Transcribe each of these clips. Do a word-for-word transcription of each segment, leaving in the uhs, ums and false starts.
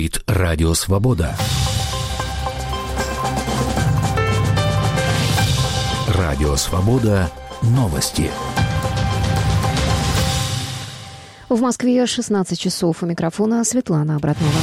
Радио Свобода. Радио Свобода. Новости. В Москве шестнадцать часов. У микрофона Светлана Обратнова.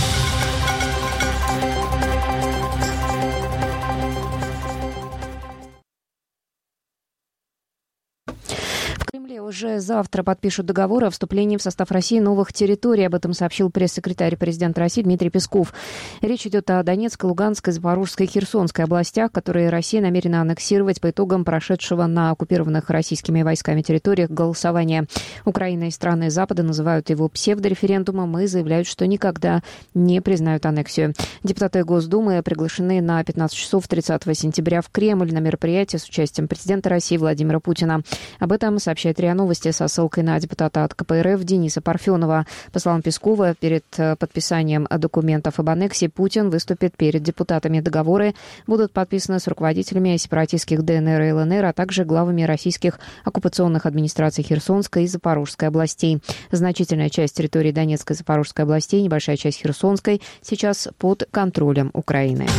Уже завтра подпишут договор о вступлении в состав России новых территорий. Об этом сообщил пресс-секретарь президента России Дмитрий Песков. Речь идет о Донецкой, Луганской, Запорожской и Херсонской областях, которые Россия намерена аннексировать по итогам прошедшего на оккупированных российскими войсками территориях голосования. Украина и страны Запада называют его псевдореферендумом и заявляют, что никогда не признают аннексию. Депутаты Госдумы приглашены на пятнадцать часов тридцатого сентября в Кремль на мероприятие с участием президента России Владимира Путина. Об этом сообщает РИА Новости со ссылкой на депутата от ка пэ эр эф Дениса Парфенова. По словам Пескова, перед подписанием документов об аннексии Путин выступит перед депутатами. Договоры будут подписаны с руководителями сепаратистских дэ эн эр и эл эн эр, а также главами российских оккупационных администраций Херсонской и Запорожской областей. Значительная часть территории Донецкой и Запорожской областей, небольшая часть Херсонской сейчас под контролем Украины.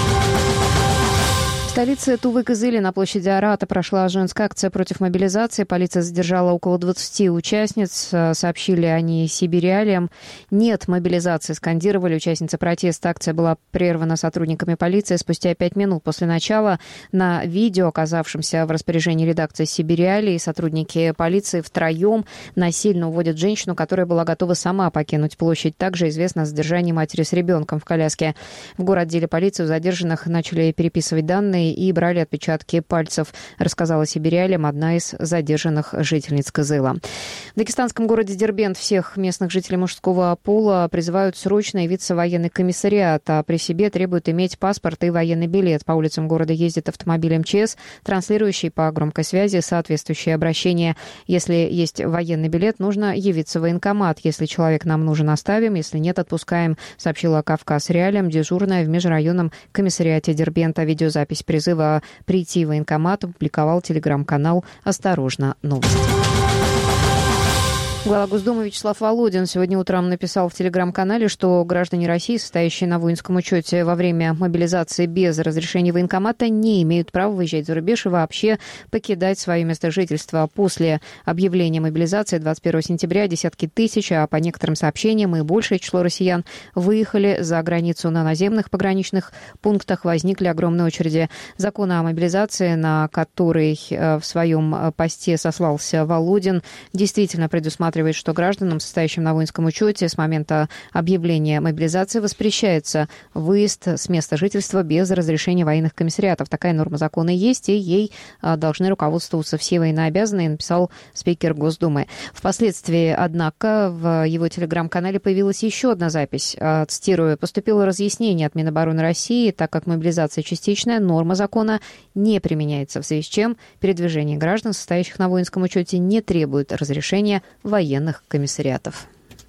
В столице Тувы-Кызыли на площади Арата прошла женская акция против мобилизации. Полиция задержала около двадцати участниц, сообщили они Сибириалиям. «Нет мобилизации», скандировали участницы протеста. Акция была прервана сотрудниками полиции спустя пять минут после начала. На видео, оказавшемся в распоряжении редакции Сибириалии, сотрудники полиции втроем насильно уводят женщину, которая была готова сама покинуть площадь. Также известно о задержании матери с ребенком в коляске. В городделе полиции у задержанных начали переписывать данные и брали отпечатки пальцев, рассказала Сибириалиям одна из задержанных жительниц Кызыла. В дагестанском городе Дербент всех местных жителей мужского пола призывают срочно явиться в военный комиссариат, а при себе требуют иметь паспорт и военный билет. По улицам города ездит автомобиль эм че эс, транслирующий по громкой связи соответствующее обращение. Если есть военный билет, нужно явиться в военкомат. Если человек нам нужен, оставим, если нет, отпускаем, сообщила Кавказ Реалиям дежурная в межрайонном комиссариате Дербента. Видеозапись призыва прийти в военкомат опубликовал телеграм-канал «Осторожно, новости». Глава Госдумы Вячеслав Володин сегодня утром написал в телеграм-канале, что граждане России, состоящие на воинском учете во время мобилизации без разрешения военкомата, не имеют права выезжать за рубеж и вообще покидать свое место жительства. После объявления мобилизации двадцать первого сентября десятки тысяч, а по некоторым сообщениям и большее число россиян выехали за границу. На наземных пограничных пунктах возникли огромные очереди. Закон о мобилизации, на который в своем посте сослался Володин, действительно предусматривает, что гражданам, состоящим на воинском учете с момента объявления мобилизации, воспрещается выезд с места жительства без разрешения военных комиссариатов. Такая норма закона есть, и ей должны руководствоваться все военнообязанные, написал спикер Госдумы. Впоследствии, однако, в его телеграм-канале появилась еще одна запись. Цитирую: «Поступило разъяснение от Минобороны России, так как мобилизация частичная, норма закона не применяется, в связи с чем передвижение граждан, состоящих на воинском учете, не требует разрешения военных военных комиссариатов».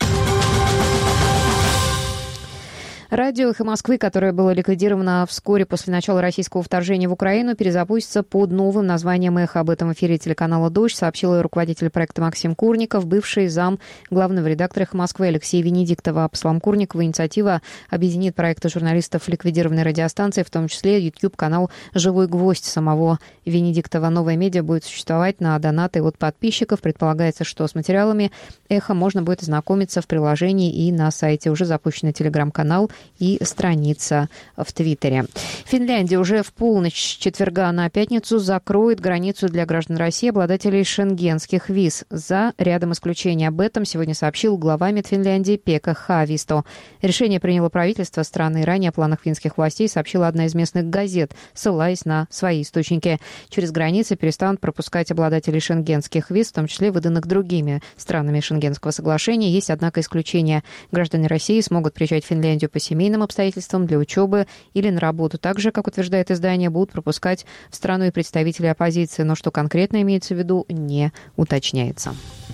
Радио «Эхо Москвы», которое было ликвидировано вскоре после начала российского вторжения в Украину, перезапустится под новым названием «Эхо». Об этом в эфире телеканала «Дождь» сообщил руководитель проекта Максим Курников, бывший зам главного редактора «Эхо Москвы» Алексей Венедиктова. По словам Курникова, инициатива объединит проекты журналистов ликвидированной радиостанции, в том числе YouTube-канал «Живой гвоздь» самого Венедиктова. Новое медиа будет существовать на донаты от подписчиков. Предполагается, что с материалами «Эхо» можно будет ознакомиться в приложении и на сайте. Уже запущен телеграм-канал и страница в Твиттере. Финляндия уже в полночь с четверга на пятницу закроет границу для граждан России, обладателей шенгенских виз, за рядом исключений. Об этом сегодня сообщил глава МИД Финляндии Пекка Хаависто. Решение приняло правительство страны. Ранее о планах финских властей сообщила одна из местных газет, ссылаясь на свои источники. Через границы перестанут пропускать обладателей шенгенских виз, в том числе выданных другими странами Шенгенского соглашения. Есть, однако, исключения. Граждане России смогут приезжать в Финляндию по семейным обстоятельствам, для учебы или на работу. Также, как утверждает издание, будут пропускать в страну и представителей оппозиции, но что конкретно имеется в виду, не уточняется.